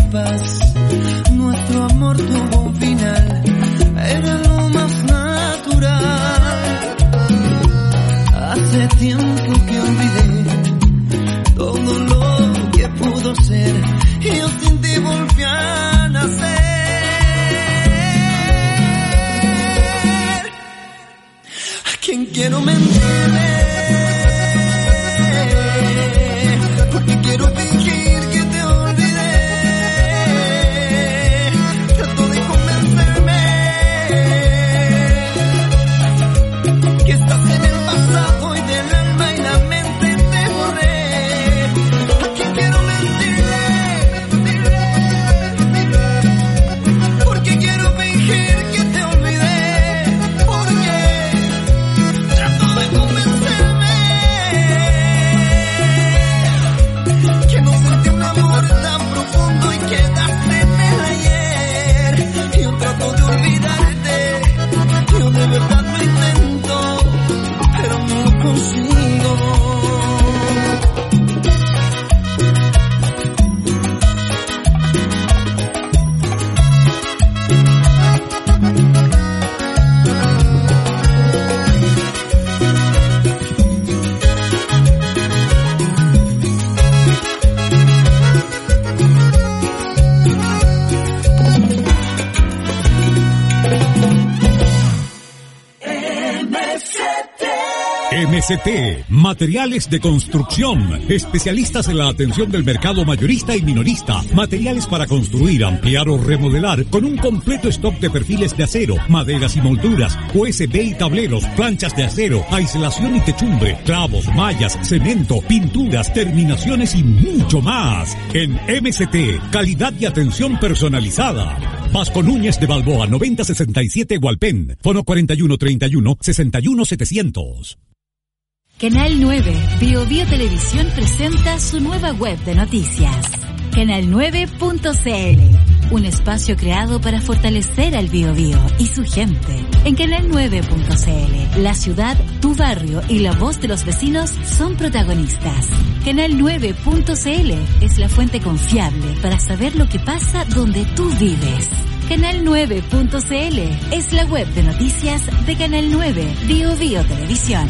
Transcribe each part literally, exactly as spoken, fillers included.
paz. Nuestro amor tuvo un final, era lo más natural. Hace tiempo que olvidé todo lo que pudo ser, y yo sin ti volví a nacer. ¿A quién quiero mentirle? Porque quiero fingir que te olvidé. Trato de convencerme que estás en el pasado y del alma y la mente te borré. ¿A quién quiero mentirle? Porque quiero fingir que te olvidé. Porque trato de convencerme que no sentí un amor tan profundo y quedaste en el ayer. Yo trato de olvidarte, yo de verdad lo intento, pero no lo consigo. M C T, Materiales de Construcción, especialistas en la atención del mercado mayorista y minorista, materiales para construir, ampliar o remodelar, con un completo stock de perfiles de acero, maderas y molduras, U S B y tableros, planchas de acero, aislación y techumbre, clavos, mallas, cemento, pinturas, terminaciones y mucho más. En M C T, calidad y atención personalizada. Vasco Núñez de Balboa, noventa sesenta y siete Hualpén, fono cuarenta y uno treinta y uno sesenta y uno setecientos. Canal nueve, Bio Bio Televisión presenta su nueva web de noticias, canal nueve punto c l, un espacio creado para fortalecer al Bio Bio y su gente. En canal nueve punto c l, la ciudad, tu barrio y la voz de los vecinos son protagonistas. canal nueve punto c l es la fuente confiable para saber lo que pasa donde tú vives. canal nueve punto c l es la web de noticias de Canal nueve, Bio Bio Televisión.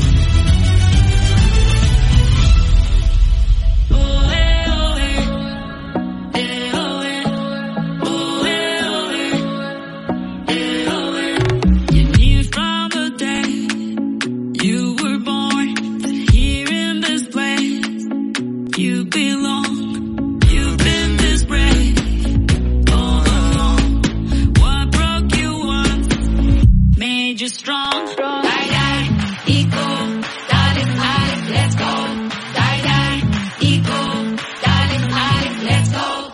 Strong, die, die, equal, darling, Alex, let's go. Die, die, equal, darling, Alex, let's go.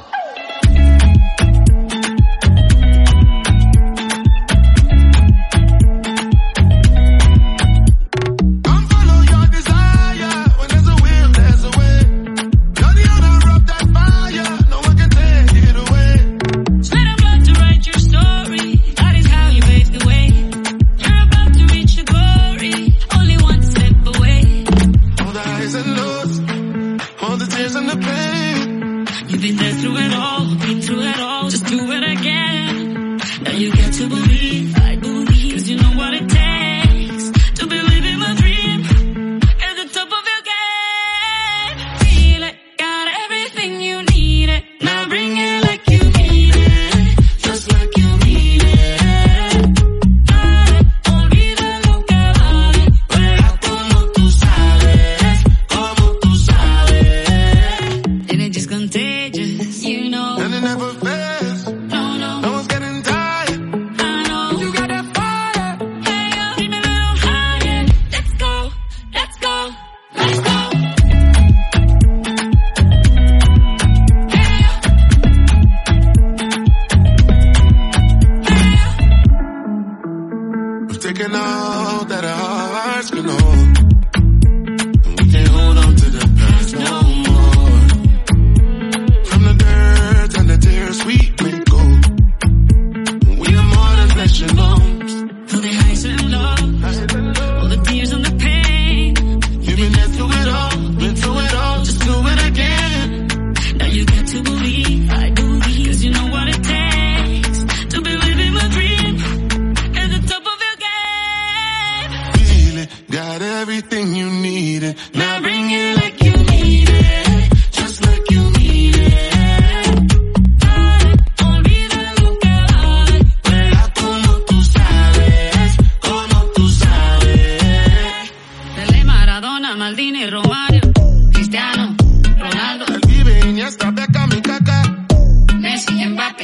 Come follow your desire. When there's a will, there's a way. You're the owner of that fire. No one can take it away. Sweat and blood to write your story. That is how you pave the way. And the pain. You've been there through it all, been through it all, just do it again. Now you get to believe, I believe, cause you know what it takes to believe in my dream. At the top of your game, feel it, got everything you need it. Now bring it like you mean it, just like you mean it. Dale, olvida lo que vale, juega como tú sabes, como tú sabes. And it just contagious, you know. And it never fails. No, no. No one's getting tired. I know. You got that fire. Hey, yo, keep me a little higher. Let's go, let's go, let's go. Hey, yo. We've taken all that our hearts can hold. And we can't hold on to the past no more. From the dirt and the tears we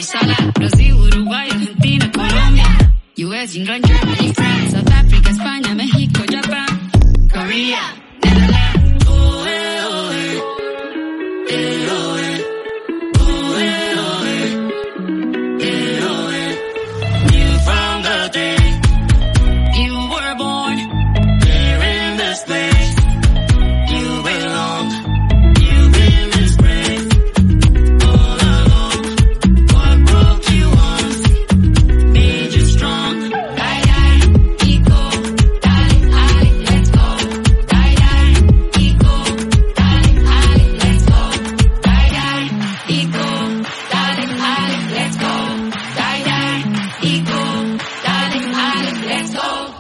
estoy sola. Brasil, Uruguay, Argentina, Colombia, U S, England, Germany, France, South Africa, España, México, Japán, Korea, Netherlands. Oh, eh, oh, eh. Eh, oh, eh. Oh, eh, oh, eh. Eh, oh, eh. Knew from the day you were born, here in this place, you belong. You've been this brave all along. What broke you once made you strong. Die, die, eco, die, die, let's go. Die, die, eco, die, die, let's go. Die, die, eco, die, die, let's go. Die, die, eco, die, die, let's go.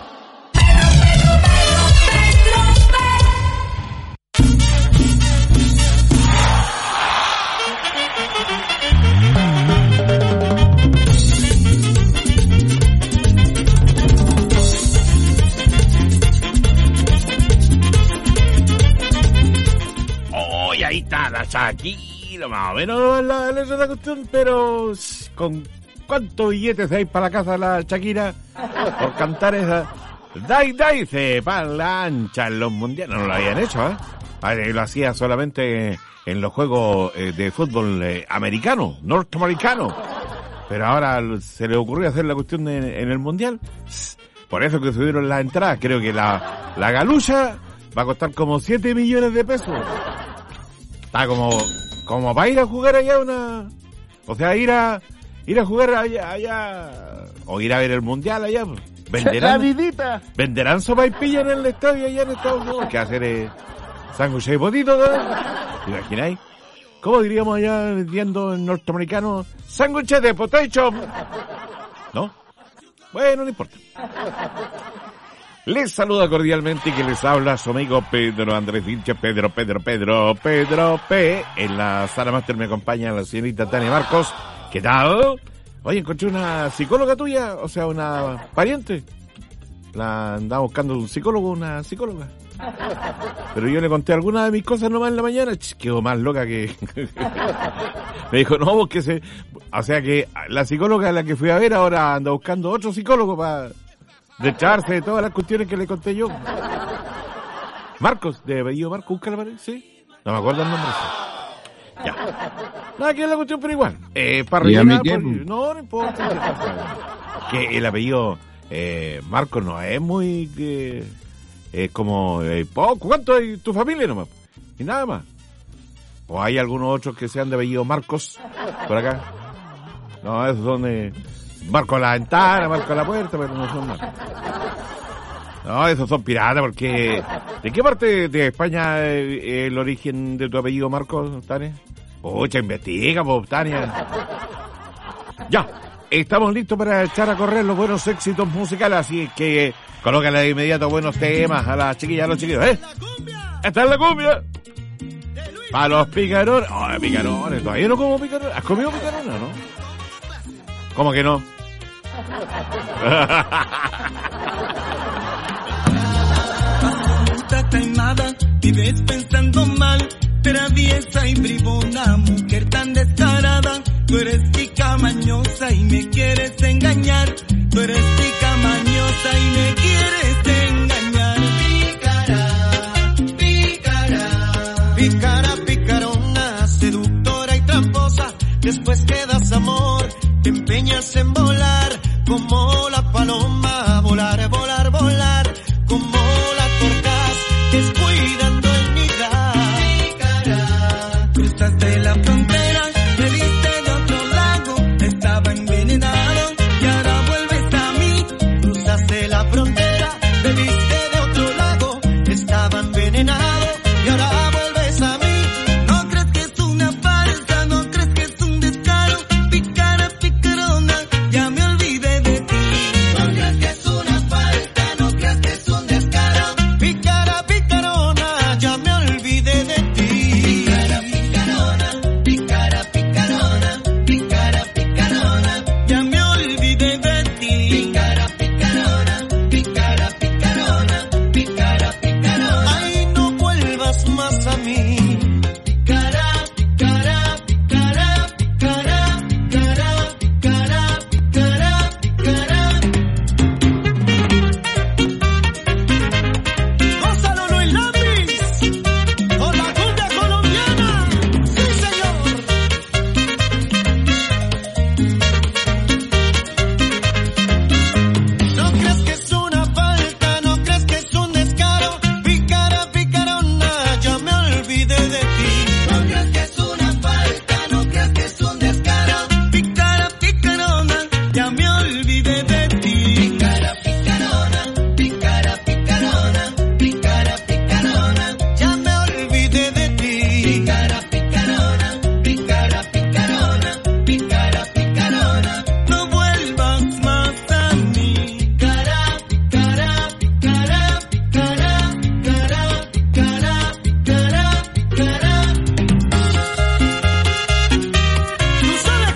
Oh, y ahí está la Shakira, más o menos la, la, la cuestión, pero ¿con cuántos billetes hay para la casa de la Shakira por cantar esa? Dai, dai, se pan la ancha en los mundiales. No lo habían hecho, ¿eh? Ah, lo hacía solamente en los juegos eh, de fútbol eh, americano, norteamericano. Pero ahora se le ocurrió hacer la cuestión de, en el mundial. Por eso que subieron las entradas. Creo que la, la galucha va a costar como siete millones de pesos. Está como, como para ir a jugar allá una... O sea, ir a, ir a jugar allá, allá, o ir a ver el mundial allá. Venderán, venderán sopa y pilla en el estadio allá en Estados Unidos. Que hacer eh, sándwiches y potitos, ¿no? ¿Imagináis? ¿Cómo diríamos allá vendiendo en norteamericano? Sándwiches de potato. ¿No? Bueno, no importa. Les saluda cordialmente y que les habla su amigo Pedro Andrés Vilches. Pedro, Pedro, Pedro, Pedro P. En la sala máster me acompaña la señorita Tania Marcos. ¿Qué tal? Oye, encontré una psicóloga tuya, o sea, una pariente. La andaba buscando un psicólogo, una psicóloga. Pero yo le conté algunas de mis cosas nomás en la mañana. Ch, quedó más loca que... Me dijo, no, vos que se... O sea que la psicóloga a la que fui a ver ahora anda buscando otro psicólogo para destrarse de todas las cuestiones que le conté yo. Marcos, de apellido Marcos, búscala, parece, ¿sí? No me acuerdo el nombre. Ya. Nada que es la cuestión, pero igual. Eh, para rellenar... Por... No, no importa. Que el apellido eh, Marcos no es muy... Eh, es como... Eh, poco. ¿Cuánto hay tu familia nomás? Y nada más. ¿O hay algunos otros que sean de apellido Marcos por acá? No, esos son de... Marco a la ventana, Marco a la puerta, pero no son Marcos. No, esos son piratas, porque... ¿De qué parte de España es el origen de tu apellido Marcos, Tania? Pucha, investiga, pues, Tania. Ya, estamos listos para echar a correr los buenos éxitos musicales, así que colócale de inmediato buenos temas a las chiquillas, a los chiquillos, ¿eh? ¡Esta es la cumbia! Para los picarones. Oh, picarones, todavía no como picarones. ¿Has comido picarones, no? ¿Cómo que no? Taimada, vives pensando mal, traviesa y bribona, mujer tan descarada. Tú eres tica mañosa y me quieres engañar. Tú eres tica mañosa y me quieres engañar. Pícara, pícara, pícara, picarona, seductora y tramposa. Después que das amor, te empeñas en volar como la paloma, volar, volar, volar como la torcaz, descuidando el nidar. Cruzaste la frontera, me viste de otro lado, estaba envenenado y ahora vuelves a mí. Cruzaste la frontera, me viste de otro lado, estaba envenenado y ahora vuelves a mí. No crees que es una falsa, no crees que es un descaro, picara, picarona, ya me olvidé de ti. No crees que es una falsa, no crees que es un descaro.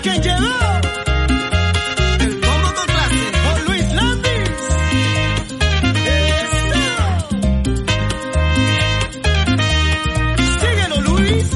que llegó. El combo con clase con Luis Landis. Síguelo, Luis.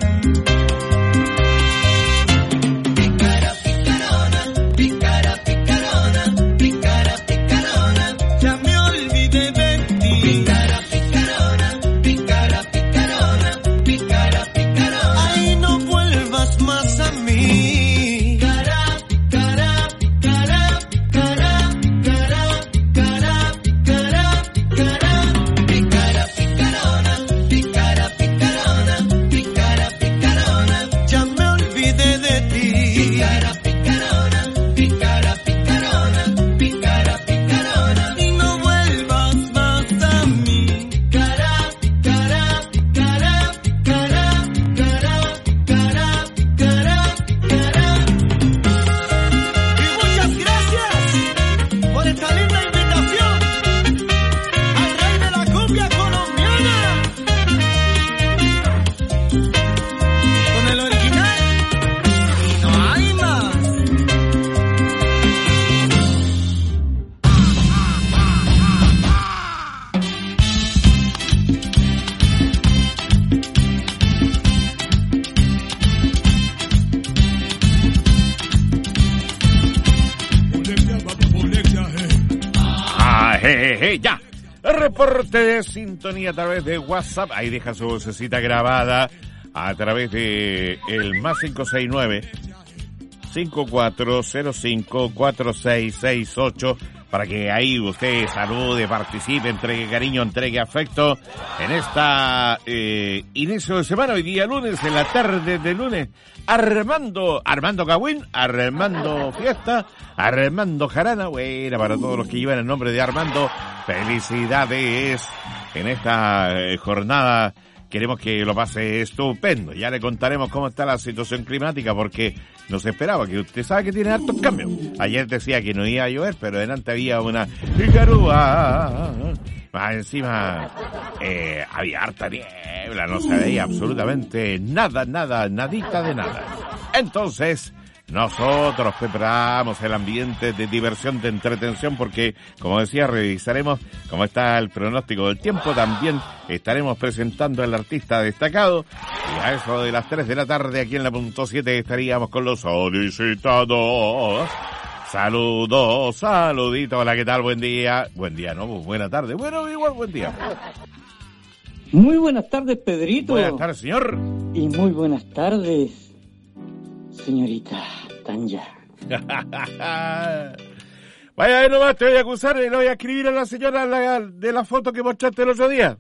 Pícara, picarona, pícara, picarona, pícara, picarona. Ya me olvidé de ti. Pícara, picarona, pícara, picarona, pícara, picarona. Ay, no vuelvas más a mí. Cara, cara, cara, cara, cara, cara, cara, cara. Pícara, picarona, pícara, picarona, pícara, picarona. Ya me olvidé de ti. Pícara, picarona, pícara, picarona, pícara, picarona. Y no vuelvas más a mí. Cara, cara, cara, cara, cara, cara, cara, cara. Y muchas gracias por esta linda invitación al rey de la cumbia colombiana. Con el original y no hay más. Ah, je, je, ya. El reporte de sintonía a través de WhatsApp. Ahí deja su vocecita grabada a través de el más cinco seis nueve, cinco cuatro cero cinco, cuatro seis seis ocho para que ahí usted salude, participe, entregue cariño, entregue afecto en esta eh, inicio de semana, hoy día lunes, en la tarde de lunes. Armando, Armando Cagüín, Armando Fiesta, Armando Jarana, buena para todos los que llevan el nombre de Armando, felicidades en esta eh, jornada. Queremos que lo pase estupendo. Ya le contaremos cómo está la situación climática porque no se esperaba, que usted sabe que tiene hartos cambios. Ayer decía que no iba a llover, pero delante había una garúa. Más encima eh, había harta niebla, no se veía absolutamente nada, nada, nadita de nada. Entonces, nosotros preparamos el ambiente de diversión, de entretención, porque, como decía, revisaremos cómo está el pronóstico del tiempo. También estaremos presentando al artista destacado. Y a eso de las tres de la tarde, aquí en la punto siete, estaríamos con los solicitados. Saludos, saluditos, hola, ¿qué tal? Buen día. Buen día, ¿no? Buena tarde. Bueno, igual, buen día. Muy buenas tardes, Pedrito. Buenas tardes, señor. Y muy buenas tardes, señorita Tanya. Vaya, ahí nomás te voy a acusar y le voy a escribir a la señora la, de la foto que mostraste el otro día.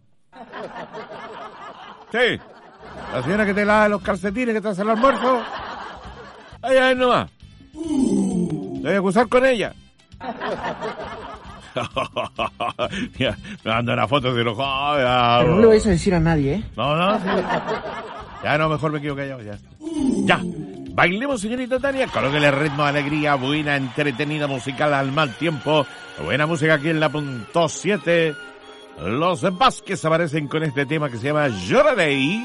Sí. La señora que te lava los calcetines, que te hace el almuerzo. Ahí, ahí nomás. Te voy a acusar con ella. Mira, me manda una foto de los jóvenes. Pero no le vais a decir a nadie, ¿eh? No, no, sí. Ya no, mejor me quedo callado, ya. Ya. Bailemos, señorita Tania. Colóquele ritmo, alegría, buena, entretenida musical al mal tiempo. Buena música aquí en la punto siete. Los Vázquez aparecen con este tema que se llama Lloraré.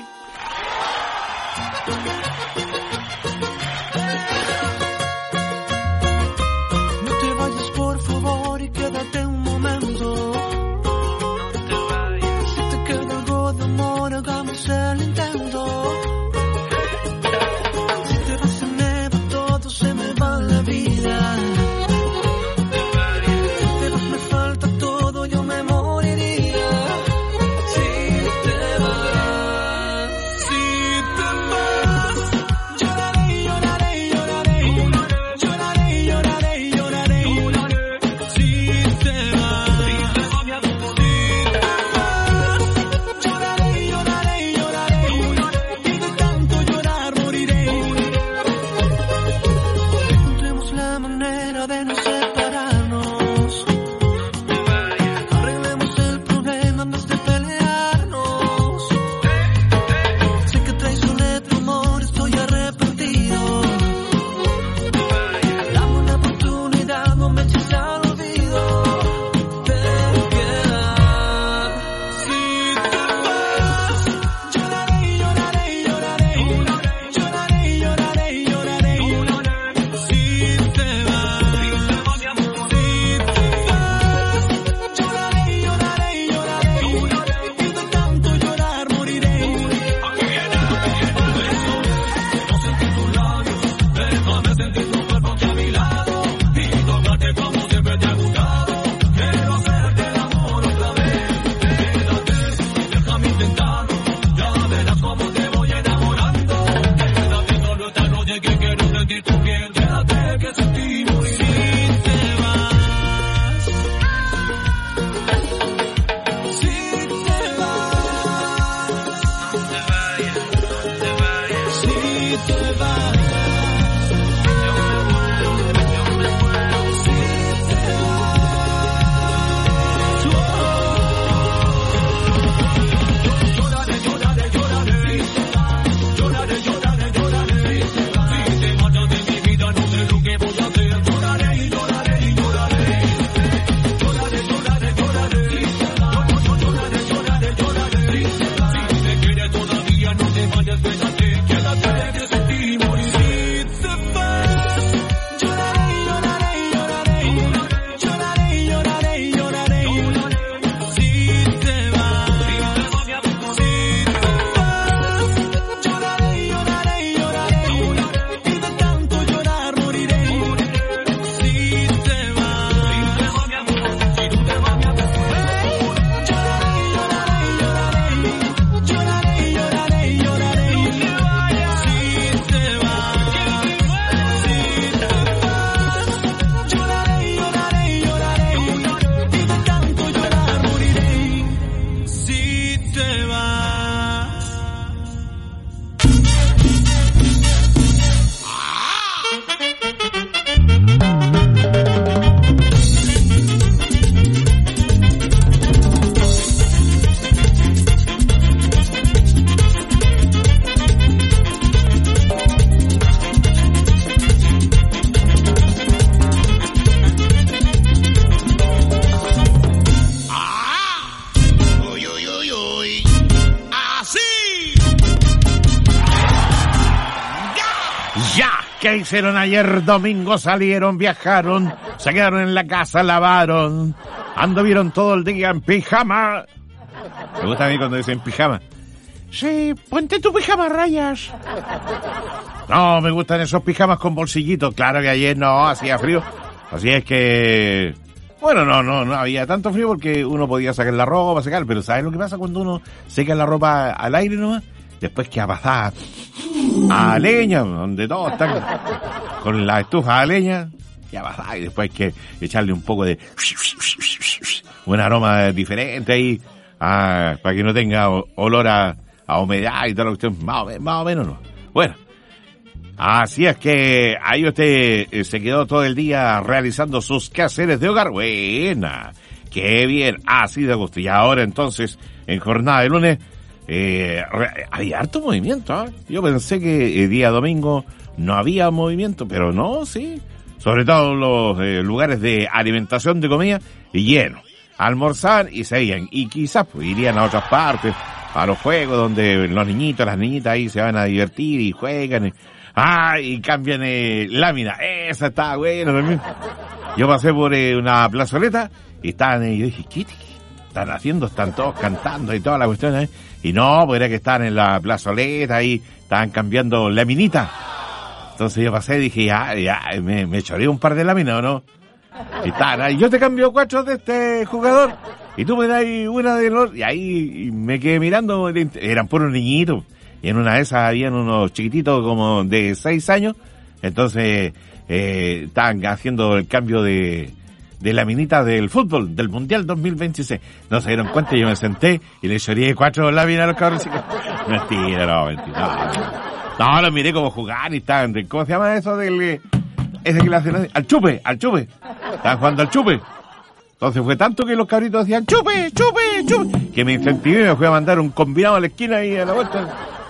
quédate que sin ti moriré. Si te vas, si te vas, si te vas. ¿Qué hicieron ayer domingo? Salieron, viajaron, se quedaron en la casa, lavaron, anduvieron todo el día en pijama. Me gusta a mí cuando dicen pijama. Sí, ponte tu pijama, rayas. No, me gustan esos pijamas con bolsillitos. Claro que ayer no, hacía frío. Así es que... Bueno, no, no, no había tanto frío porque uno podía sacar la ropa, secar. Pero ¿sabes lo que pasa cuando uno seca la ropa al aire nomás? Después que pasar a leña, donde todos están con la estufa a leña, ya pasar, y después hay que echarle un poco de un aroma diferente ahí, ah, para que no tenga olor a, a humedad y toda la cuestión, más o, más o menos no. Bueno, así es que ahí usted eh, se quedó todo el día realizando sus quehaceres de hogar. Buena, qué bien, así de gusto. Y ahora entonces, en jornada de lunes, Eh, hay harto movimiento, ¿eh? Yo pensé que el día domingo no había movimiento, pero no, sí. Sobre todo los eh, lugares de alimentación de comida llenos. Almorzar y se iban. Y quizás pues, irían a otras partes, a los juegos donde los niñitos, las niñitas ahí se van a divertir y juegan. Y, ah, y cambian eh, lámina. Esa está buena también. Yo pasé por eh, una plazoleta y estaban ahí. Y yo dije, ¿qué están haciendo? Están todos cantando y toda la cuestión, ¿eh? Y no, pues era que estaban en la plazoleta ahí, estaban cambiando laminita. Entonces yo pasé y dije, ya, ya, me, me choré un par de láminas, ¿o no? Y estaban ahí, yo te cambio cuatro de este jugador, y tú me das una de los... Y ahí me quedé mirando, eran puros niñitos, y en una de esas habían unos chiquititos como de seis años, entonces eh, estaban haciendo el cambio de... de la minita del fútbol, del Mundial dos mil veintiséis. No se dieron cuenta, yo me senté y le lloré cuatro láminas a los cabros. Mentira, no, mentira. No, no, los miré como jugar y estaban, ¿cómo se llama eso del, ese que le hacen? Al chupe, al chupe. Estaban jugando al chupe. Entonces fue tanto que los cabritos decían, chupe, chupe, chupe, que me incentivé y me fui a mandar un combinado a la esquina y a la vuelta.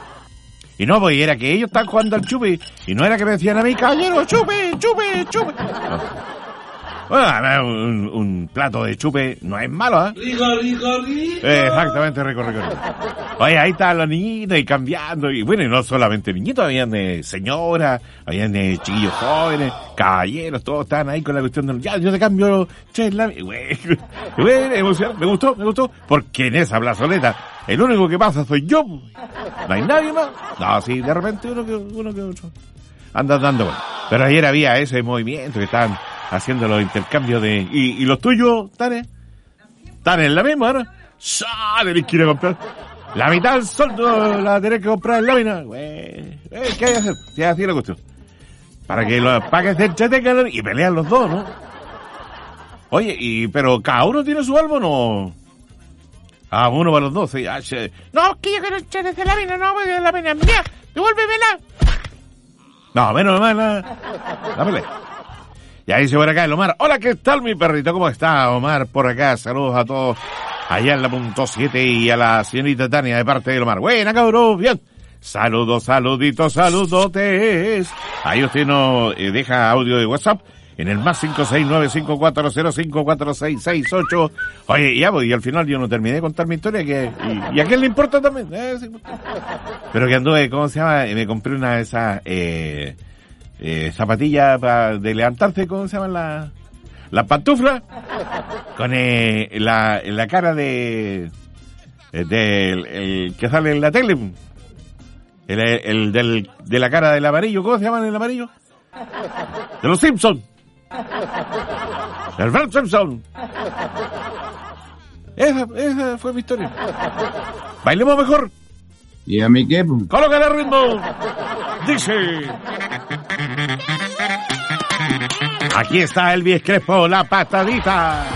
Y no, pues era que ellos estaban jugando al chupe y no era que me decían a mí, caballero, chupe, chupe, chupe. No. Bueno, un, un plato de chupe no es malo, ¿eh? Rico, rico, rico. Eh, exactamente, rico, rico, rico. Oye, ahí estaban los niñitos y cambiando. Y bueno, y no solamente niñitos, habían de señoras, habían de chiquillos jóvenes, caballeros, todos estaban ahí con la cuestión de... Ya, yo te cambio tres láminas. Bueno, bueno, emoción, me gustó, me gustó. Porque en esa plazoleta, el único que pasa soy yo. No hay nadie más. No, sí, de repente uno que, uno que otro anda dando bueno. Pero ayer había ese movimiento que estaban haciendo los intercambios de... ¿Y, y los tuyos, Tane? ¿Tane en la misma ahora? ¡Sale! ¿Les quiere comprar? La mitad del sueldo la tenés que comprar en lámina. Güey, ¿qué hay que hacer? Ya, así la cuestión. Para que los paques se entretengan y pelean los dos, ¿no? Oye, y pero cada uno tiene su álbum, ¿no? Ah, uno para los dos, sí. Ah, sí. No, es que yo quiero echar de la mina, no, porque la mina mía. Devuélvemela. No, menos mal, la, la pelea. Y ahí se por acá el Omar. Hola, ¿qué tal, mi perrito? ¿Cómo está, Omar? Por acá, saludos a todos allá en la punto siete y a la señorita Tania de parte del Omar. Buena, cabrón, bien. Saludos, saluditos, saludotes. Ahí usted nos eh, deja audio de WhatsApp en el más cinco seis nueve cinco cuatro cero cinco cuatro seis seis ocho. Oye, ya voy, y al final yo no terminé de contar mi historia, que y, y a quién le importa también. Eh, sí. Pero que anduve, ¿cómo se llama? Me compré una de esas eh, eh, zapatillas para de levantarse, ¿cómo se llaman las la pantuflas? Con eh, la, la cara de del de, el que sale en la tele. El, el del, de la cara del amarillo, ¿cómo se llama el amarillo? De los Simpsons. El Bart Simpson. Esa, esa fue mi historia. Bailemos mejor. ¿Y a mí qué? Colócale el ritmo. Dice. Aquí está Elvis Crespo, la patadita.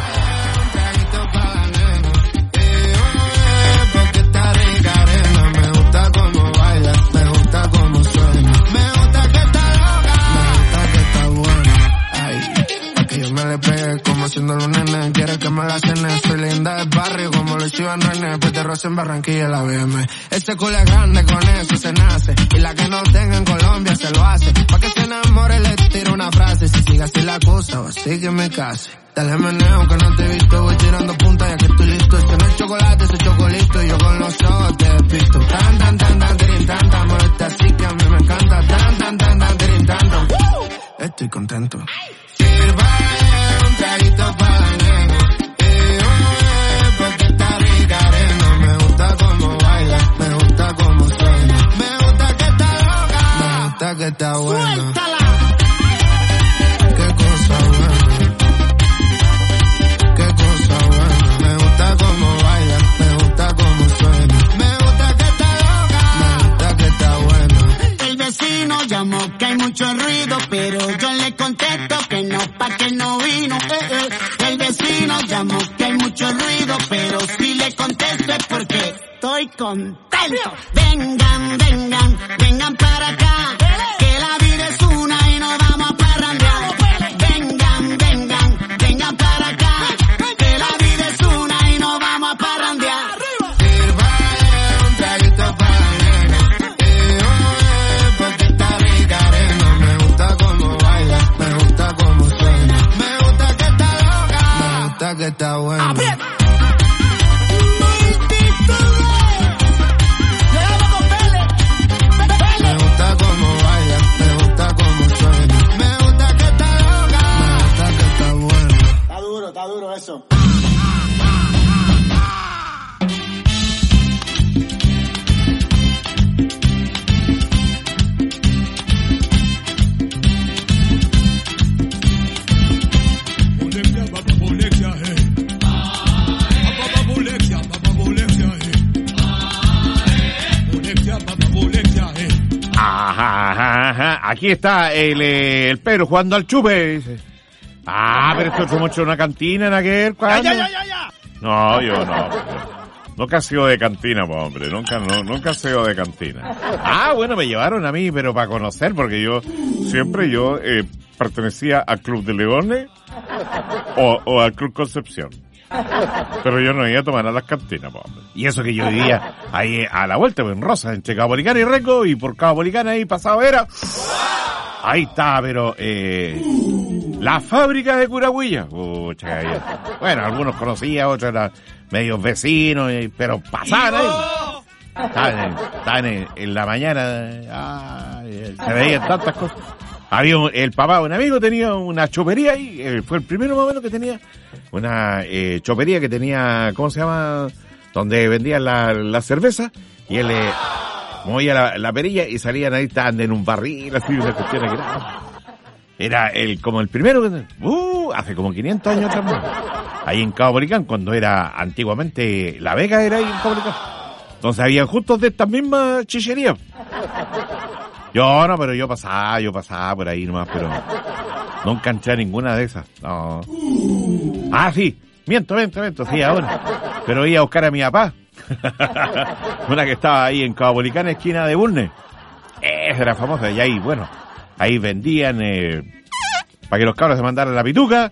Como haciendo los nenes, quiere que me la cene. Soy linda del barrio, como lo chivan renes. Pete Rosa en Barranquilla, la B M. Ese culo es grande, con eso se nace. Y la que no tenga en Colombia se lo hace. Pa' que se enamore le tiro una frase. Si sigue así la cosa, o así que me case. Dale meneo que no te he visto, voy tirando punta ya que estoy listo. Este no es chocolate, ese chocolito. Y yo con los ojos te despisto. Tan, tan, tan, tan, tirin, tan, tan. Muerte así que a mí me encanta. Tan, tan, tan, tan, tirin, tan, tan. Estoy contento. Sirva un traguito para la nena. Eh, oh, porque está rica arena. Me gusta como baila, me gusta como suena. Me gusta que está loca, me gusta que está buena. ¡Suéltala! Qué cosa buena, qué cosa buena. Me gusta como baila, me gusta como suena. Me gusta que está loca, me gusta que está buena. El vecino llamó que hay mucho ruido, pero yo le contesto que no, pa' que no vino. Eh, eh. El vecino llamó que hay mucho ruido, pero si le contesto es porque estoy contento. Vengan, vengan, vengan para acá, que la vida es una y nos vamos a parrandear. Vengan, vengan, vengan para acá, que la vida es una y nos vamos a parrandear. Sirva un traguito para la nena. Eh, oh, porque está rica arena. Me gusta como baila, me gusta como suena. Me gusta que está loca, me gusta que está buena. Me gusta como baila, me gusta como suena. Me gusta que está loca, me gusta que está buena. Está duro, está duro eso. Ajá, ajá, ajá. Aquí está el, eh, el Pedro jugando al chupe. Dice. Ah, pero esto fue mucho una cantina en aquel. ¿Cuándo? Ya, ya, ya, ya. No, yo no. Nunca he sido de cantina, pues, hombre. Nunca, no, nunca he sido de cantina. Ah, bueno, me llevaron a mí, pero para conocer, porque yo siempre yo eh, pertenecía al Club de Leones o, o al Club Concepción. Pero yo no iba a tomar a las cantinas, pues, hombre. Y eso que yo vivía ahí a la vuelta, pues, en Rosa, entre Cabo Policana y Rengo, y por Cabo Policana ahí pasado era. Ahí está, pero eh, la fábrica de Curahuilla. Pucha, ya. Bueno, algunos conocía, otros eran medios vecinos, pero pasaban ahí. Estaban, estaban en, en la mañana, ay, se veían tantas cosas. Había un, el papá, un amigo, tenía una chopería ahí, eh, fue el primero más o menos que tenía una eh, chopería que tenía, ¿cómo se llama? Donde vendían la, la cerveza, y él eh, movía la, la perilla y salían ahí, estaban en un barril, así, una cuestión que era, era el, como el primero que, uh, hace como quinientos años atrás, ahí en Cabo Policán, cuando era antiguamente La Vega, era ahí en Cabo Policán. Entonces habían justos de estas mismas chicherías. Yo no, pero yo pasaba, yo pasaba por ahí nomás, pero nunca entré a ninguna de esas. No. Ah, sí, miento, miento, miento, sí, ahora. Pero iba a buscar a mi papá. Una que estaba ahí en Caupolicán, esquina de Bulnes. Esa era famosa, y ahí, bueno, ahí vendían, eh, para que los cabros se mandaran la pituca.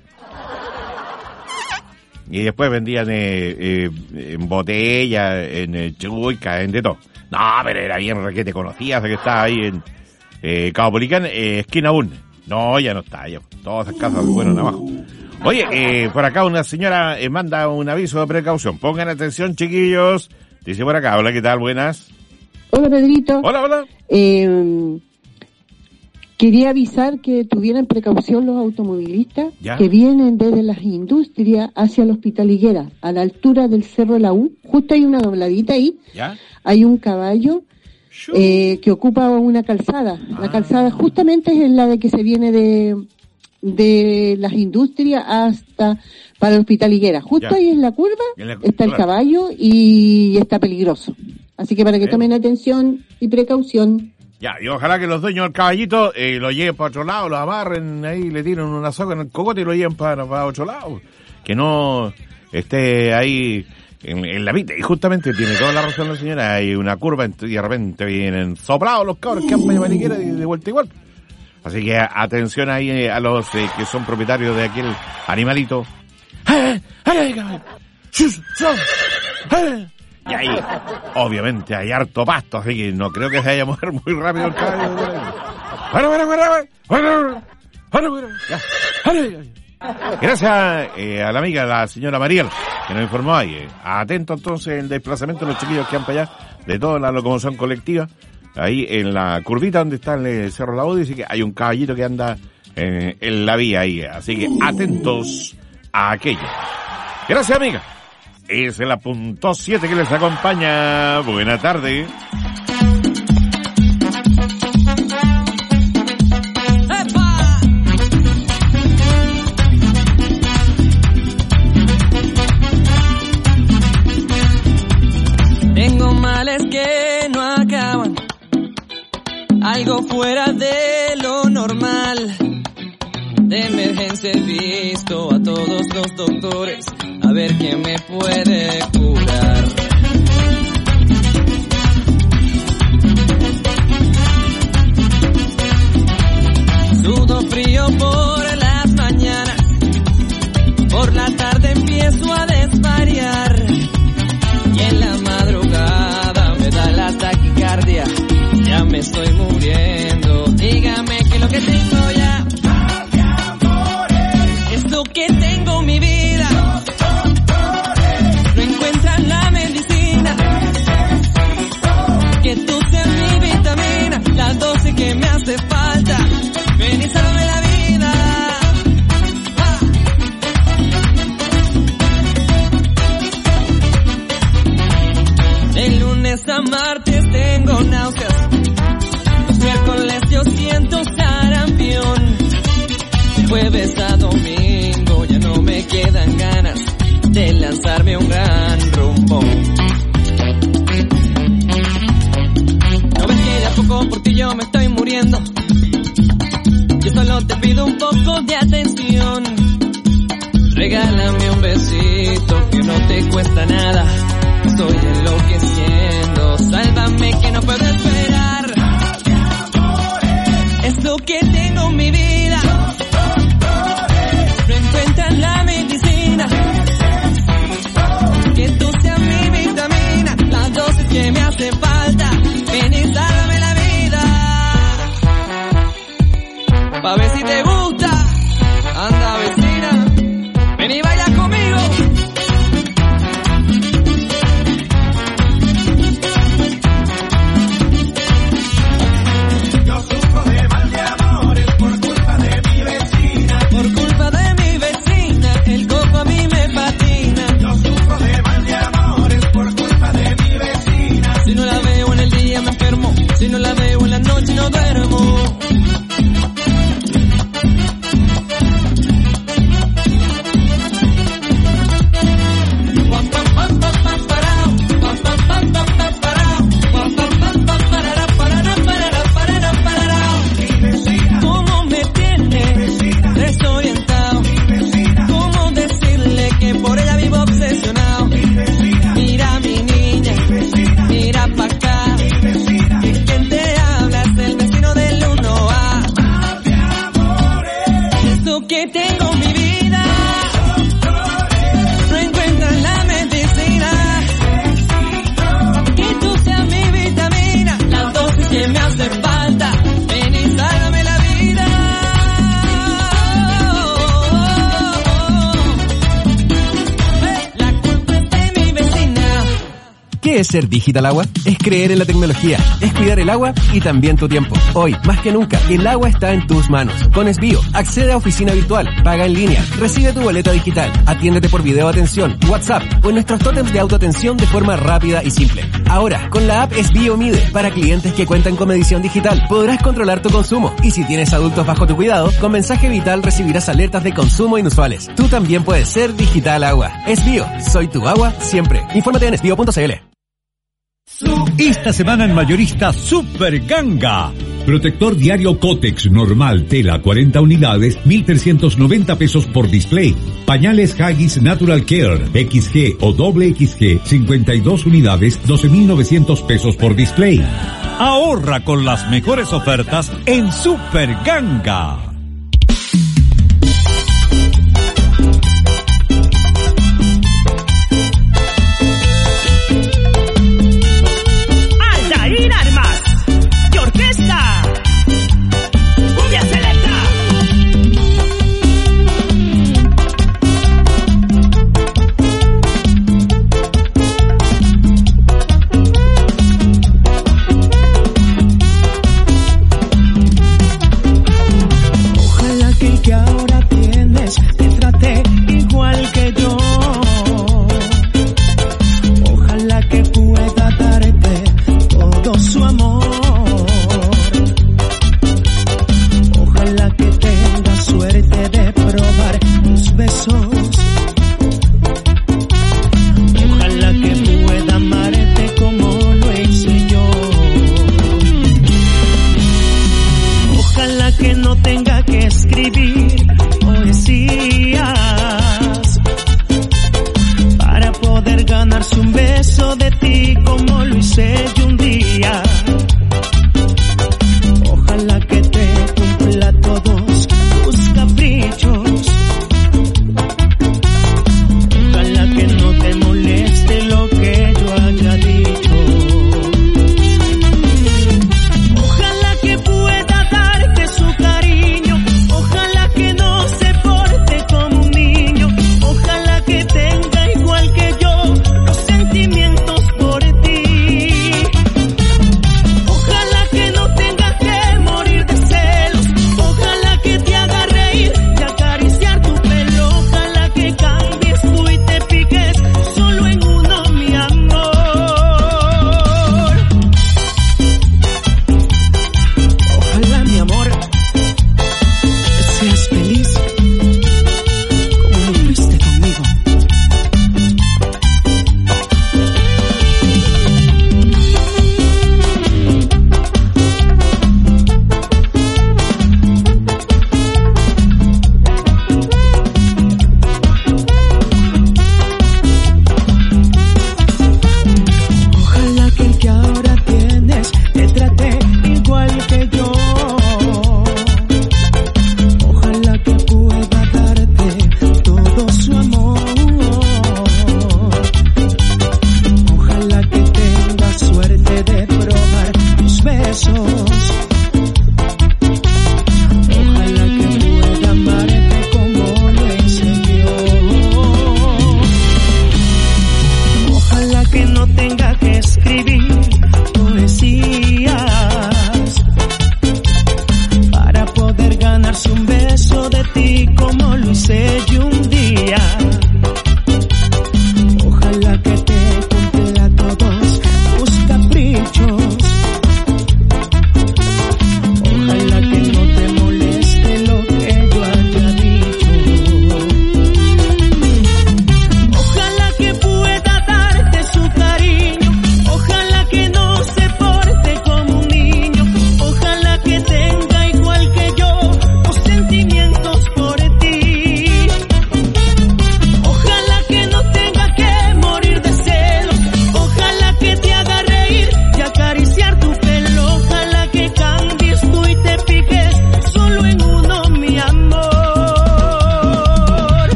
Y después vendían eh, eh, en botella, en eh, chuica, en de todo. No, pero era bien requete conocida, que estaba ahí en eh, Caupolicán, eh, esquina Bulnes. No, ya no está, ya todas esas casas fueron abajo. Oye, eh, por acá una señora eh, manda un aviso de precaución. Pongan atención, chiquillos. Dice por acá, hola, ¿qué tal? Buenas. Hola, Pedrito. Hola, hola. Eh, quería avisar que tuvieran precaución los automovilistas ¿Ya? que vienen desde las industrias hacia la Hospital Higuera, a la altura del Cerro de la U. Justo hay una dobladita ahí. ¿Ya? Hay un caballo eh, que ocupa una calzada. Ah. La calzada justamente es la de que se viene de... de las industrias hasta para el Hospital Higuera. Justo ya. Ahí en la curva en la, está el claro. caballo y está peligroso. Así que para que tomen atención y precaución. Ya, y ojalá que los dueños del caballito eh, lo lleven para otro lado, lo amarren ahí, le tiren una soga en el cocote y lo lleven para, para otro lado. Que no esté ahí en, en la vida. Y justamente tiene toda la razón la señora, hay una curva y de repente vienen soplados los cabros que han para llevar y de vuelta igual. Así que atención ahí a los eh, que son propietarios de aquel animalito. Y ahí, obviamente, hay harto pasto, así que no creo que se vaya a mover muy rápido el caballo. Bueno, bueno, bueno, bueno, bueno, bueno, ya. Gracias eh, a la amiga, la señora Mariel, que nos informó ahí. Eh. Atento entonces el desplazamiento de los chiquillos que han para allá, de toda la locomoción colectiva. Ahí en la curvita donde está el Cerro La U, dice que hay un caballito que anda eh, en la vía ahí. Así que atentos a aquello. Gracias, amiga. Es el punto siete que les acompaña. Buena tarde. Tengo males que no acaban, algo fuera de lo normal. De emergencia he visto a todos los doctores, a ver quién me puede curar. Sudo frío por las mañanas, por la tarde empiezo a desvariar, y en la madrugada me da la taquicardia. Ya me estoy muriendo, dígame que lo que tengo ya. Es lo que tengo en mi vida. No encuentran la medicina. Que tú seas mi vitamina, la dosis que me hace falta. Ven y sálvame la vida. Ah. De lunes a martes tengo náuseas. Miércoles yo siento sarampión. Jueves a domingo ya no me quedan ganas de lanzarme un gran rumbo. No ves que de a poco por ti yo me estoy muriendo. Yo solo te pido un poco de atención. Regálame un besito que no te cuesta nada. Estoy enloqueciendo. Sálvame que no puedo esperar. Es lo que tengo en mi vida. No encuentran la medicina. Que tú seas mi vitamina, la dosis que me hace falta. Ven y sálvame la vida. Pa' ver si te gusta. Anda, vecina, ven y baila conmigo. Si no la veo en la noche no duermo. lo que tengo en mi vida. No encuentro en la medicina que tú seas mi vitamina, la dosis que me hace falta. Ven y sálvame la vida. La culpa es de mi vecina. ¿Qué es ser Digital Agua? Es creer en la tecnología, es cuidar el agua y también tu tiempo. Hoy, más que nunca, el agua está en tus manos. Con Esbio, accede a oficina virtual, paga en línea, recibe tu boleta digital, atiéndete por video atención, WhatsApp o en nuestros tótems de autoatención de forma rápida y simple. Ahora, con la app Esbio Mide, para clientes que cuentan con medición digital, podrás controlar tu consumo. Y si tienes adultos bajo tu cuidado, con mensaje vital recibirás alertas de consumo inusuales. Tú también puedes ser Digital Agua. Esbio, soy tu agua siempre. Infórmate en esbio punto c l. Esta semana en Mayorista Super Ganga. Protector diario Cotex normal tela cuarenta unidades, mil trescientos noventa pesos por display. Pañales Haggis Natural Care X G o doble X G cincuenta y dos unidades, doce mil novecientos pesos por display. Ahorra con las mejores ofertas en Super Ganga.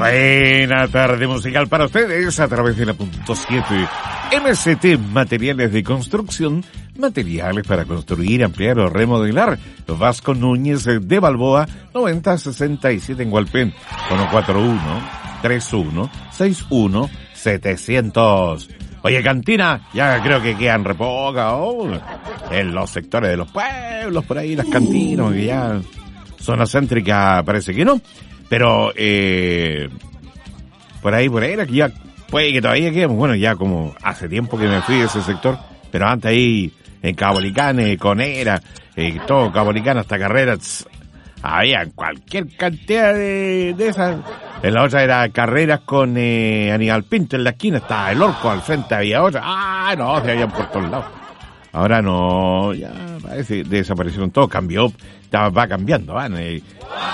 Buena tarde musical para ustedes a través de la punto siete. M S T Materiales de Construcción, materiales para construir, ampliar o remodelar. Vasco Núñez de Balboa, noventa sesenta y siete en Hualpén, uno cuatro uno, tres uno, seis uno, setecientos. Oye, cantina, ya creo que quedan repoca, oh, en los sectores de los pueblos, por ahí las cantinas, que ya zona céntrica parece que no. Pero, eh, por ahí, por ahí, aquí ya puede que todavía quede, bueno, ya como hace tiempo que me fui de ese sector, pero antes ahí, en Cabolicán, Conera, eh, todo Cabolicán hasta Carreras, había cualquier cantidad de, de esas. En la otra era Carreras con eh, Aníbal Pinto en la esquina, estaba el Orco, al frente había otra, ah, no, se habían por todos lados. Ahora no, ya parece, desaparecieron todos, cambió, ya va cambiando, van, eh.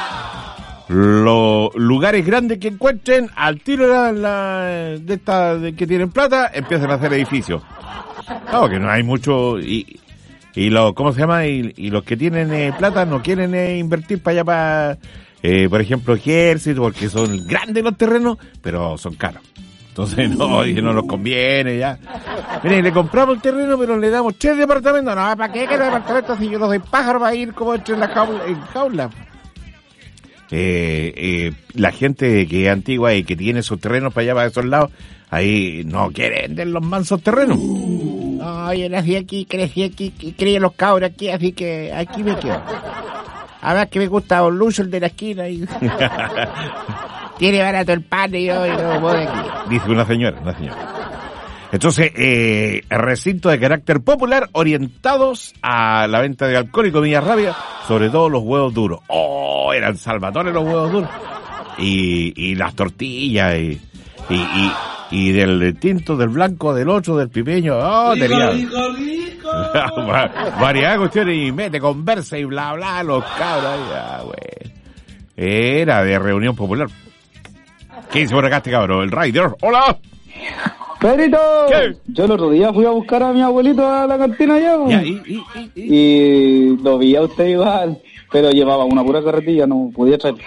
Los lugares grandes que encuentren al tiro de, la, la, de esta de que tienen plata empiezan a hacer edificios. Claro que no hay mucho y y los ¿cómo se llama? Y, y los que tienen eh, plata no quieren eh, invertir para allá para eh, por ejemplo ejército porque son grandes los terrenos pero son caros. Entonces no, y no nos conviene ya. Miren, le compramos el terreno pero le damos tres departamentos. No, ¿para qué quiero departamentos si yo no soy pájaro para ir como entre la jaula, en jaula? Eh, eh, la gente que es antigua y que tiene sus terrenos para allá, para esos lados, ahí no quieren de los mansos terrenos. No, yo nací aquí, crecí aquí, crié los cabros aquí, así que aquí me quedo. Además que me gusta Don Lucho, el de la esquina. Y tiene barato el pan y yo, y no voy aquí. Dice una señora, una señora. Entonces, eh, recinto de carácter popular orientados a la venta de alcohol y comida rápida, sobre todo los huevos duros. Oh, eran salvatores los huevos duros. Y, y las tortillas, y, y, y, y del tinto, del blanco, del otro, del pipeño. Oh, rico, tenía rico, rico. Variedad de cuestiones y mete, conversa y bla, bla, los cabros. Ya, güey. Era de reunión popular. ¿Qué dice por acá este cabrón? El Rider. ¡Hola! Pedrito, ¿qué? Yo el otro día fui a buscar a mi abuelito a la cantina allá, ya, y, y, y, y... y lo vi a usted igual, pero llevaba una pura carretilla, no podía traer.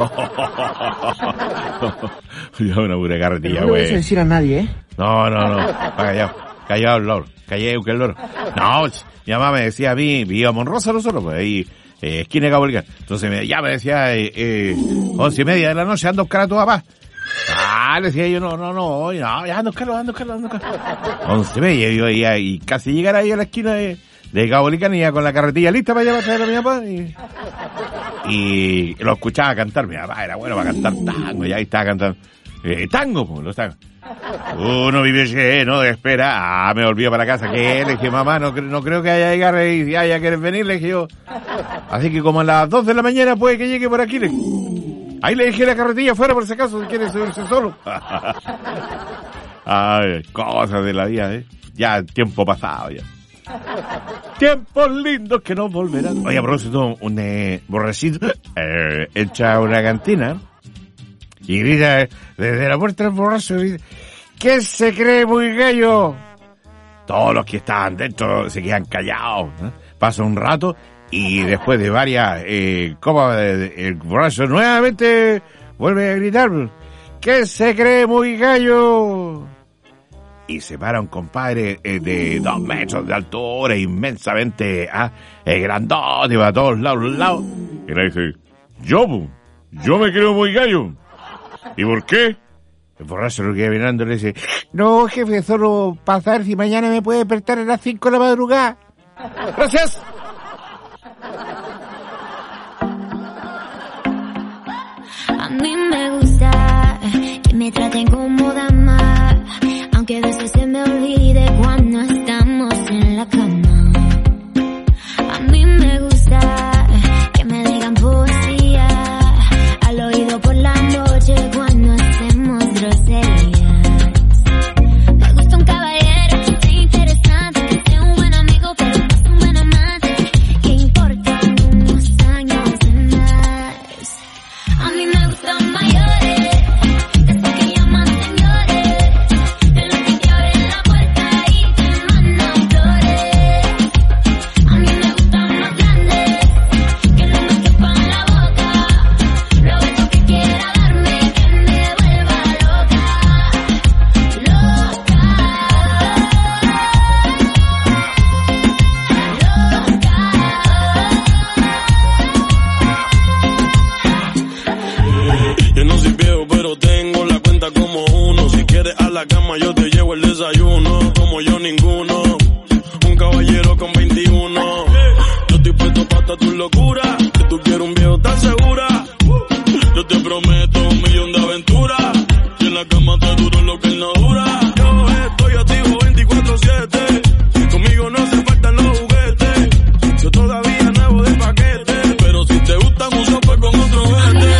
Llevaba una pura carretilla, güey. No le vas a decir a nadie, ¿eh? No, no, no, callado, callado el loro, callado que el loro. No, mi mamá me decía a mí, viva Monrosa nosotros, pues ahí, eh, esquina de Cabolicán. Entonces me, ya me decía, eh, eh, once y media de la noche, ando a buscar a tu papá. Ah, le decía yo, no, no, no, no, ya ando Carlos, ando Carlos, ando Carlos. Once y media, yo ya, y casi llegar ahí a la esquina de, de Cabolicán y ya con la carretilla lista para llevar a traer a mi papá. Y, y lo escuchaba cantar, mi papá era bueno para cantar tango, y ahí estaba cantando. Eh, tango, pues, los tangos. Uno vive lleno de espera. Ah, me volví para casa, que le dije, mamá, no, no creo que haya que llegar y si haya quieres venir, le dije yo. Así que como a las dos de la mañana puede que llegue por aquí, le ahí le dejé la carretilla fuera por si acaso, si quiere subirse solo. Ay, cosas de la vida, ¿eh? Ya, tiempo pasado, ya. Tiempos lindos que no volverán. Oye, a propósito, un eh, borrachito eh, echa a una cantina y grita eh, desde la puerta del borracho, grita, ¿qué se cree muy gallo? Todos los que estaban dentro se quedan callados, ¿eh? Pasa un rato y después de varias eh, copas, el borracho nuevamente vuelve a gritar, ¿qué se cree muy gallo? Y se para un compadre eh, de dos metros de altura, inmensamente ah, eh, grandote, va a todos lados, lados, y le dice, yo, yo me creo muy gallo. ¿Y por qué? El borracho lo queda mirando y le dice, no, jefe, solo para saber si mañana me puede despertar a las cinco de la madrugada. ¡Gracias! A mí me gusta que me traten como dama, aunque a veces se me olvide cuando estamos en la cama. A mí me gusta que me digan poesía al oído por la noche cuando hacemos groserías. Me gusta un caballero que sea interesante, que sea un buen amigo pero no es un buen amante, que importan unos años de más. A mí me gustan mayores, que sé que ya más la cama yo te llevo el desayuno, como yo ninguno, un caballero con veintiuno. Yo estoy puesto para tu locura, que tú quieres un viejo tan segura. Yo te prometo un millón de aventuras, y en la cama te duro lo que él no dura. Yo estoy activo veinticuatro siete, conmigo no se faltan los juguetes. Yo todavía nuevo de paquete, pero si te gusta mucho pues con otro vete.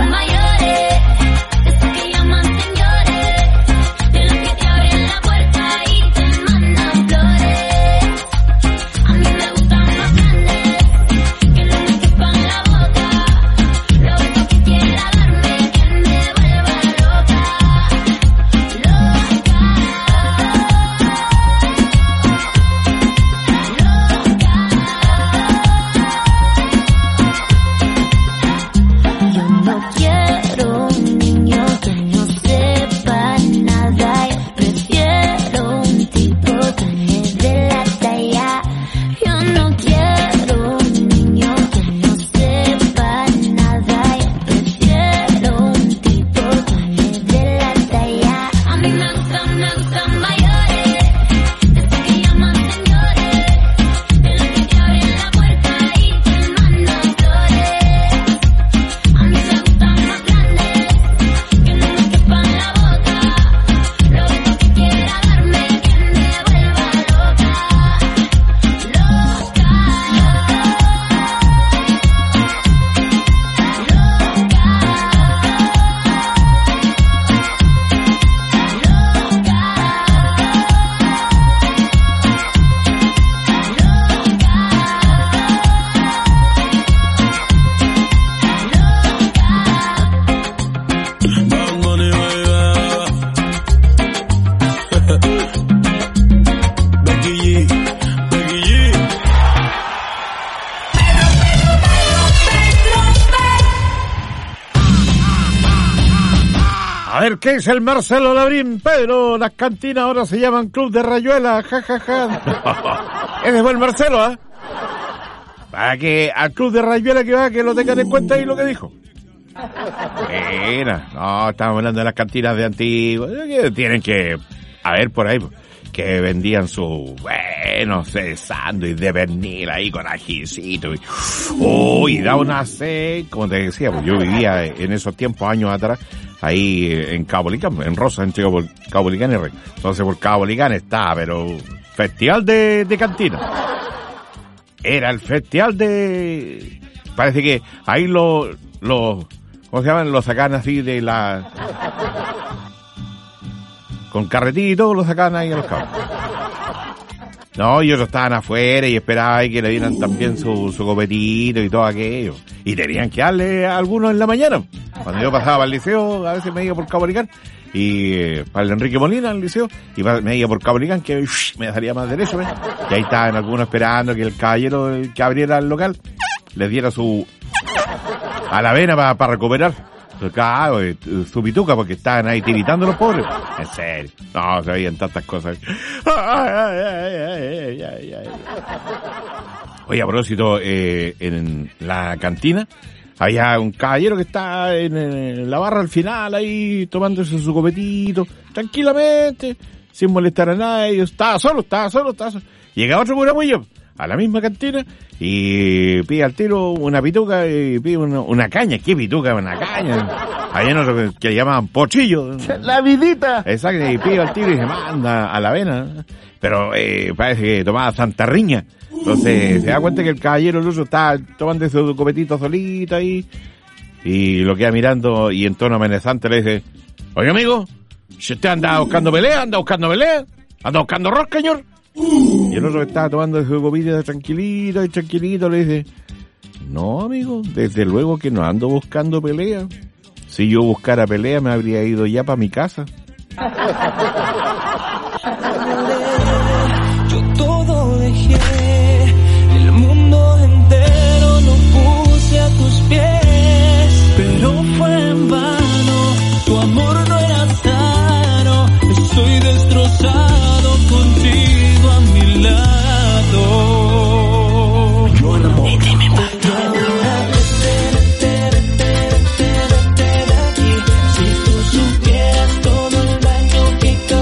¿Qué es el Marcelo Labrín? Pedro, las cantinas ahora se llaman Club de Rayuela, jajaja. Ja, ja. Ese fue el Marcelo, ¿ah? ¿eh? Para que al Club de Rayuela que va, que lo tengan en cuenta ahí lo que dijo. Mira, no, estamos hablando de las cantinas de antiguo. Tienen que, a ver por ahí, que vendían su, bueno, sándwich de pernil ahí con ajicito. Y, oh, y da una sed, como te decía, pues yo vivía en esos tiempos, años atrás, ahí en Cabo Licán, en Rosa, en Chico, por Cabo Licán y Rey. Entonces por Cabo Licán está, pero festival de, de cantina. Era el festival de, parece que ahí los, los, ¿cómo se llaman? Los sacan así de la, con carretilla y todo lo sacan ahí a los cabos. No, y ellos estaban afuera y esperaban que le dieran también su, su copetito y todo aquello. Y tenían que darle a algunos en la mañana. Cuando yo pasaba al liceo, a veces me iba por Cabo Licán, y eh, para el Enrique Molina al liceo, y me iba por Cabo Licán, que uff, me salía más derecho, ¿ves? Y ahí estaban algunos esperando que el caballero que abriera el local les diera su, a la avena para pa recuperar. Claro, su pituca, porque estaban ahí tiritando los pobres. En serio. No, se veían tantas cosas. Ay, ay, ay, ay, ay. Oye, a propósito, eh, en la cantina había un caballero que estaba en, en la barra al final ahí tomándose su copetito, tranquilamente, sin molestar a nadie. Estaba solo, estaba solo, estaba solo. Llega otro muramullo a la misma cantina y pide al tiro una pituca y pide una, una caña. ¿Qué pituca? Una caña. Hay otros que, que le llamaban pochillo. La vidita. Exacto, y pide al tiro y se manda a la avena. Pero eh, parece que tomaba Santa Riña. Entonces se da cuenta que el caballero Luso está tomando su copetito solito ahí y lo queda mirando y en tono amenazante le dice: oye amigo, si usted anda buscando pelea, anda buscando pelea, anda buscando rosca, señor. Y el otro que estaba tomando su copita tranquilito y tranquilito le dice: no amigo, desde luego que no ando buscando pelea. Si yo buscara pelea me habría ido ya para mi casa. Yo todo dejé, el mundo entero lo puse a tus pies, pero fue en vano, tu amor no era sano, estoy destrozado contigo a mi lado. Dime, si tú supieras todo el daño que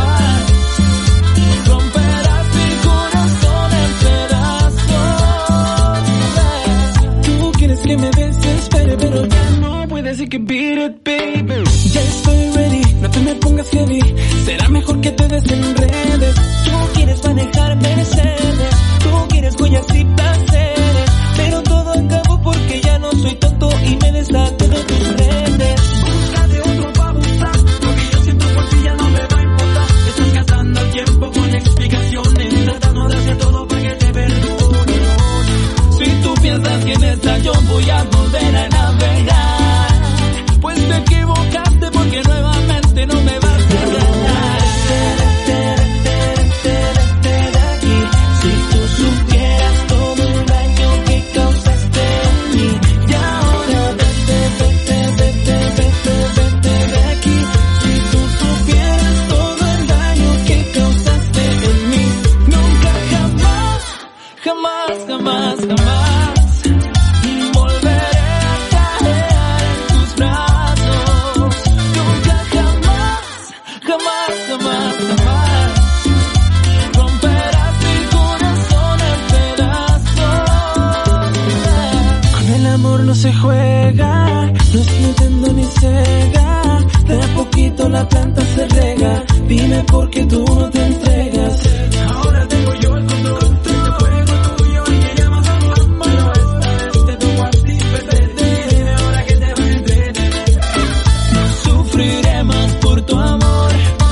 jamás romperás mi corazón en pedazos. Tú quieres que me desespere, pero ya no puedes y que beat it, baby. Ya estoy ready, no te me pongas heavy, será mejor que te desenredes. Tú quieres manejar Mercedes, tú quieres joyas y placeres, pero todo acabó porque ya no soy tonto y me desato de tus redes. Búscate otro pa' abusar, lo que yo siento por ti ya no me va a importar. Estás gastando el tiempo con explicaciones, tratando de hacer todo para que te perdone. Si tú piensas que en esta yo voy a volver a navegar, pues te equivocaste porque nuevamente no me vas a engañar. Si tú supieras todo el daño que causaste en mí, y ahora vete, vete, vete, vete, vete de aquí. Si tú supieras todo el daño que causaste en mí, nunca jamás, jamás, jamás, jamás volveré a caer en tus brazos. Nunca jamás, jamás, jamás, jamás romperás mi corazón en pedazos. Con el amor no se juega, no es Nintendo ni Sega. De a poquito la planta se rega, dime por qué tú no te entregas. Ahora tengo yo el control, este juego es tuyo y que llamas a tu mano. Esta vez te toco a ti, perderte, dime ahora que te va a entretener. No sufriré más por tu amor.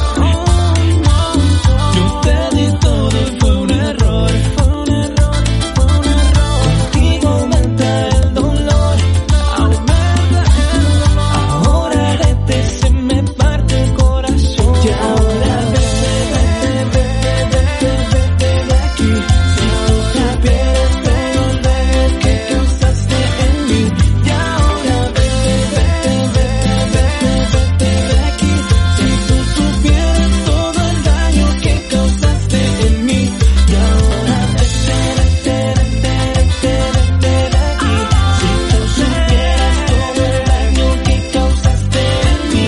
Yo te di todo y fue un error. Fue un error, fue un error. Contigo aumenta el dolor, aumenta el dolor. Ahora vete, se me parte el corazón. Y ahora vete, vete, vete, vete, vete de aquí. Si tú supieras todo el daño que causaste en mí, y ahora vete, vete, vete, vete, vete de aquí. Si tú supieras todo el daño que causaste en mí, y ahora vete, vete, vete, vete, vete de aquí. Si tú supieras todo el daño que causaste en mí.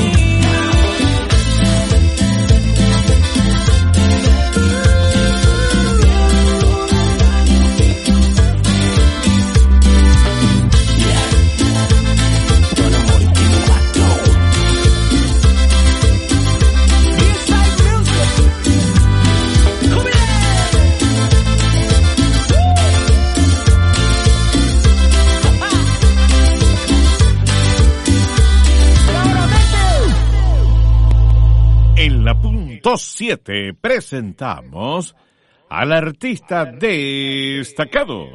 En la punto siete presentamos al artista destacado.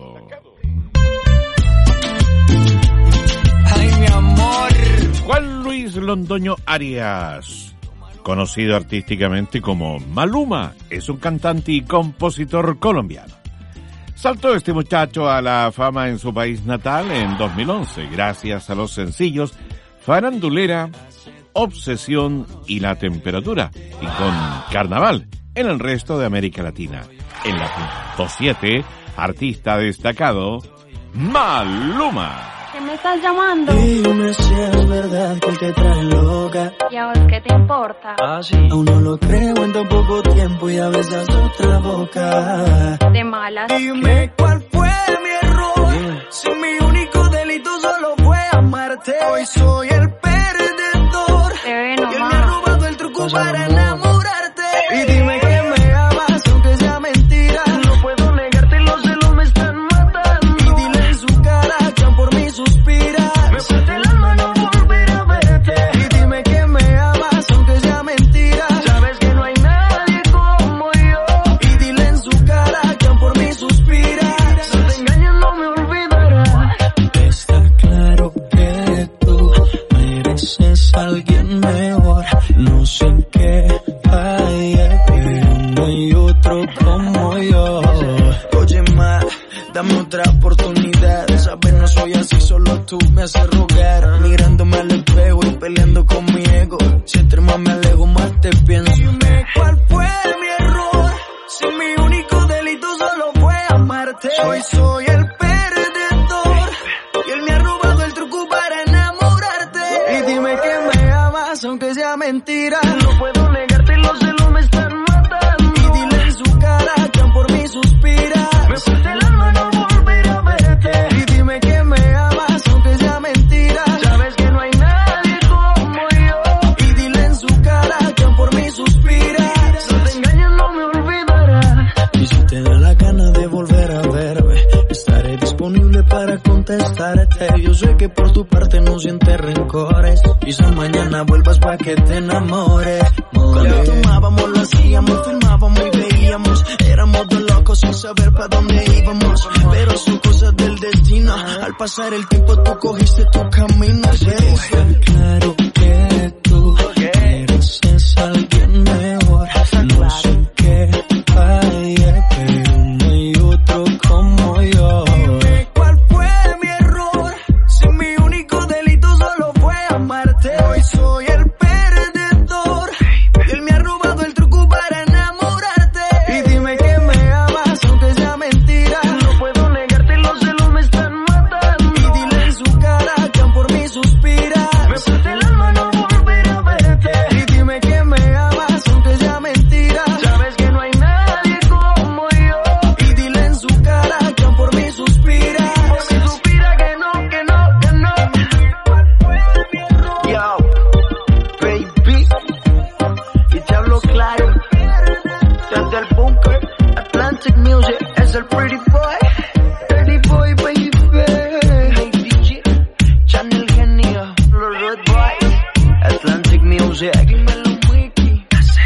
Ay, mi amor. Juan Luis Londoño Arias, conocido artísticamente como Maluma, es un cantante y compositor colombiano. Saltó este muchacho a la fama en su país natal en dos mil once, gracias a los sencillos Farandulera, Obsesión y La Temperatura, y con Carnaval en el resto de América Latina. En la punto siete, artista destacado, Maluma. ¿Qué me estás llamando? Dime si es verdad que te trae loca. ¿Y ahora qué te importa? Ah, sí. Aún no lo creo en tan poco tiempo y a besas otra boca. De malas. Dime cuál fue mi error. Dime. Si mi único delito solo fue amarte. Hoy soy el perdedor. Bebé, Y él me ha nomás. robado el truco para enamorarte. Y dime que me amas aunque sea mentira. No puedo negarte, los celos me están matando. Y dile en su cara que por mí suspira. Me parte el alma no volver a verte. Y dime que me amas aunque sea mentira. Sabes que no hay nadie como yo. Y dile en su cara que por mí suspira. Si te engañas no me olvidarás. Está claro que tú mereces a alguien mejor. No sé en qué falla, que no hay otro como yo. Oye, ma, dame otra oportunidad. Sabes, no soy así, solo tú me haces rogar. Mirándome al espejo y peleando con mi ego. Si entre más me alejo, más te pienso. Dime cuál fue mi error. Si mi único delito solo fue amarte. Hoy soy el perdedor. Y él me ha robado el truco para enamorarte. Y dime que me amas aunque sea mentira. No puedo negarte, los celos me están sé que por tu parte no sientes rencores. Quizás mañana vuelvas pa' que te enamores. Cuando tomábamos lo hacíamos, filmábamos y veíamos. Éramos dos locos sin saber pa' dónde íbamos. Pero son cosas del destino. Al pasar el tiempo tú cogiste tu camino. Está claro que tú mereces a alguien mejor. No sé qué falle, pero no hay otro como yo. Dime cuál fue mi error. Si mi único delito solo fue amarte. Hoy soy el perdedor. Y él me ha robado el truco para enamorarte. Y dime que me amas aunque sea mentira. No puedo negarte, los celos me están matando. Y dile en su cara que aún por mí suspira. Me parte el alma no volver a verte. Y dime que me amas aunque sea mentira. Sabes que no hay nadie como yo. Y dile en su cara que aún por mí suspira. Por mí suspira que no, que no, que no. Yo, baby, y te hablo claro. Desde el bunker, Atlantic Music es el pretty boy. Pretty boy, baby. Baby G, Channel Genio, los Red Boys, Atlantic Music. Dímelo, Wiki.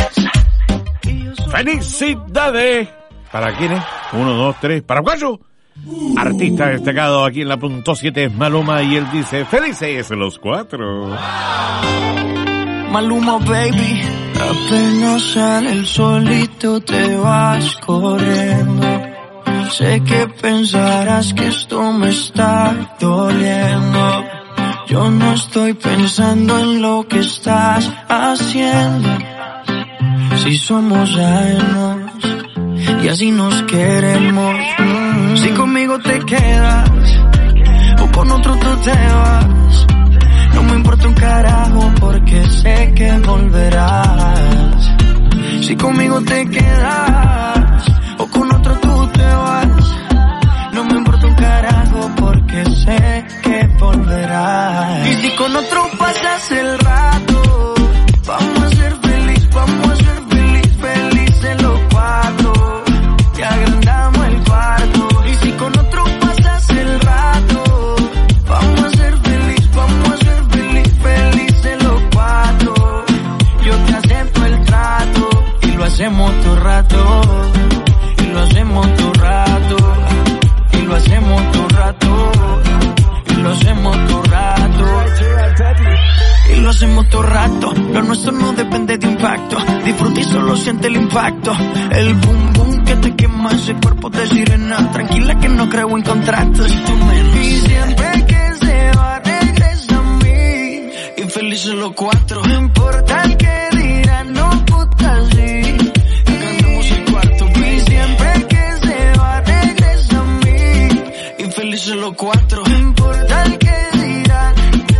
¡Felicidades! ¿Para quiénes? Uno, dos, tres. ¿Para cuatro? Artista destacado aquí en la punto siete es Maluma y él dice felices los cuatro. Maluma, baby. Apenas sale el solito te vas corriendo. Sé que pensarás que esto me está doliendo. Yo no estoy pensando en lo que estás haciendo. Si somos ajenos y así nos queremos. Si conmigo te quedas o con otro tú te vas, no me importa un carajo porque sé que volverás. Si conmigo te quedas o con otro tú te vas, no me importa un carajo porque sé que volverás. Y si con otro pasas el rato, vamos a ser feliz, vamos a ser feliz, felices los cuatro. Y agrandamos el cuarto. Y si con otro pasas el rato, vamos a ser feliz, vamos a ser feliz, felices los cuatro. Yo te acepto el trato y lo hacemos todo rato. Y lo hacemos todo rato. Y lo hacemos todo rato. Y lo hacemos todo rato. Y lo hacemos todo rato. Lo nuestro no depende de impacto. Disfruta y solo siente el impacto. El boom boom que te quema ese cuerpo de sirena. Tranquila que no creo en contratos. Y tú menos. Y siempre que se va regresa a mí. Y felices los cuatro. No importa el que dirán, no puta sí. Ganamos el cuarto. Y siempre que se va regresa a mí. Y felices los cuatro. No importa el que dirán.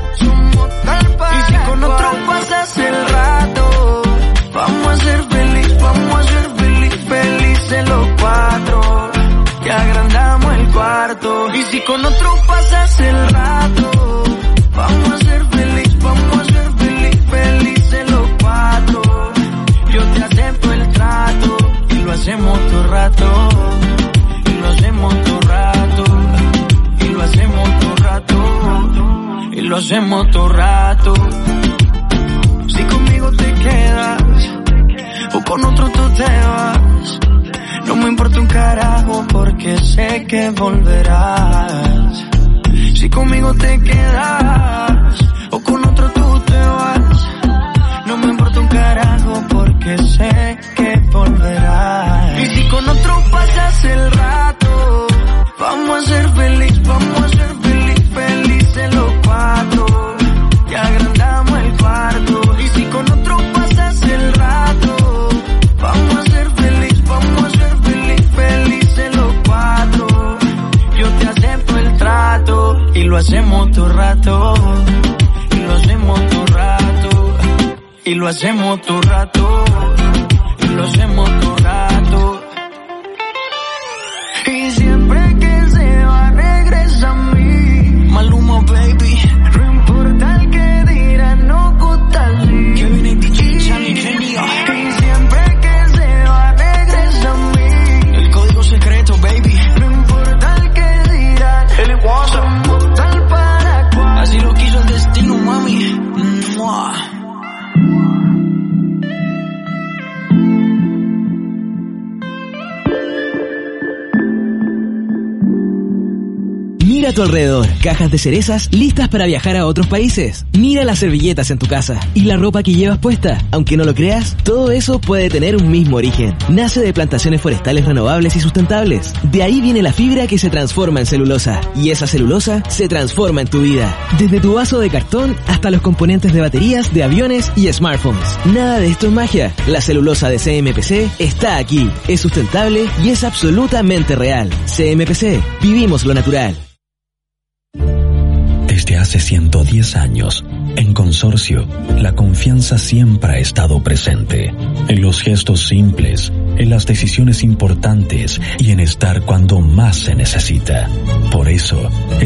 Y si con otro pasas el rato, vamos a ser feliz, vamos a ser feliz, felices los cuatro. Y agrandamos el cuarto. Y si con otro pasas el rato, vamos a ser feliz, vamos a ser feliz, felices los cuatro. Yo te acepto el trato y lo hacemos todo rato. Y lo hacemos todo rato. Y lo hacemos todo rato. Y lo hacemos todo rato. Si conmigo te quedas o con otro tú te vas, no me importa un carajo porque sé que volverás. Si conmigo te quedas o con otro tú te vas, no me importa un carajo porque sé que volverás. Y si con otro pasas el rato, vamos a ser feliz, vamos a ser feliz, felices los cuatro. Y agrandamos el cuarto. Y si con otro pasas el rato, vamos a ser feliz, vamos a ser feliz, felices los cuatro. Yo te acepto el trato y lo hacemos todo rato. Y lo hacemos todo rato. Y lo hacemos todo rato. Y lo hacemos todo rato. Y siempre que se va regresa a mí. Maluma, baby. No importa el que dirán, no gusta así. Que viene D J, Channel Genio. Y siempre que se va regresa a mí. El código secreto, baby. No importa el que dirán, somos tal para Mira a tu alrededor, cajas de cerezas listas para viajar a otros países. Mira las servilletas en tu casa y la ropa que llevas puesta. Aunque no lo creas, todo eso puede tener un mismo origen. Nace de plantaciones forestales renovables y sustentables. De ahí viene la fibra que se transforma en celulosa. Y esa celulosa se transforma en tu vida. Desde tu vaso de cartón hasta los componentes de baterías, de aviones y smartphones. Nada de esto es magia. La celulosa de C M P C está aquí. Es sustentable y es absolutamente real. C M P C. Vivimos lo natural. Desde hace ciento diez años, en Consorcio, la confianza siempre ha estado presente. En los gestos simples, en las decisiones importantes y en estar cuando más se necesita. Por eso,